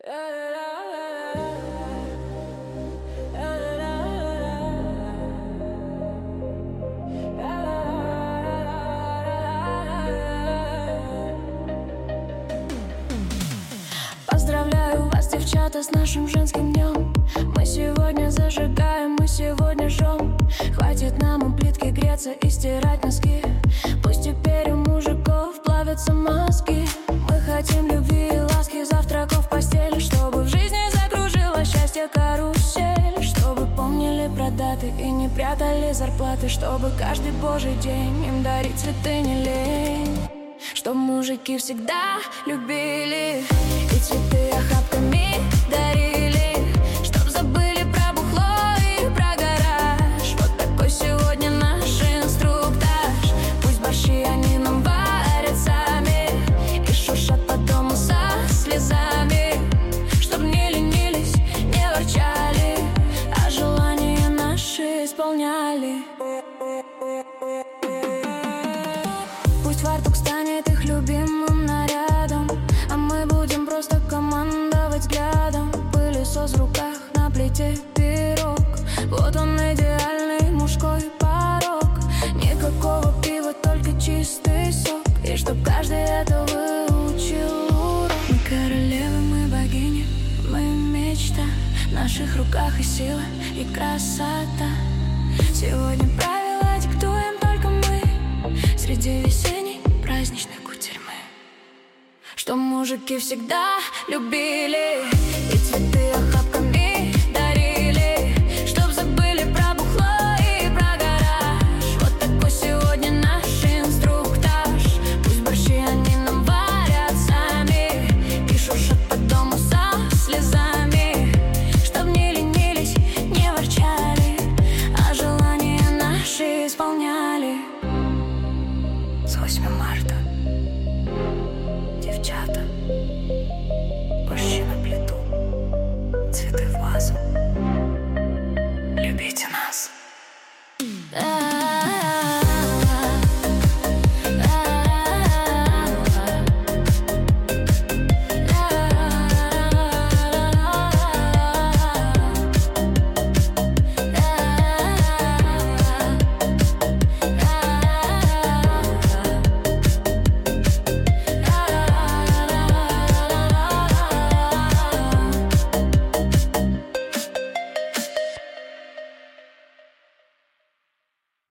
Поздравляю вас, девчата, с нашим женским днем. Мы сегодня зажигаем, мы сегодня жжем. Хватит нам у плитки греться и стирать носки. Пусть теперь у мужиков плавятся мозги. Мы хотим любви и ласки, завтраков в постели, чтобы в жизни закружила счастье карусель. Чтобы помнили про даты и не прятали зарплаты. Чтобы каждый божий день им дарить цветы не лень. Чтоб мужики всегда любили и цветы охапками дарили. Чтоб забыли про бухло и про гараж. Вот такой сегодня наш инструктаж. Пусть борщи они нам варят сами и шуршат по дому со слезами. Чтоб не ленились, не ворчали, а желания наши исполняли. Пусть фартук станет их любимым нарядом, а мы будем просто командовать взглядом. Пылесос в руках, на плите пирог. Вот он идеальный мужской порог. Никакого пива, только чистый сок. И чтоб каждый это выучил урок. Мы королевы, мы богини, мы мечта. В наших руках и сила, и красота. Сегодня правила диктуем только мы среди весенней праздничной кутерьмы. Что мужики всегда любили и цветы охапками дарили. Чтоб забыли про бухло и про гараж. Вот такой сегодня наш инструктаж. Пусть борщи они нам варят сами и шуршат по дому со слезами. Чтоб не ленились, не ворчали, а желания наши исполняли. С 8 марта, девчата.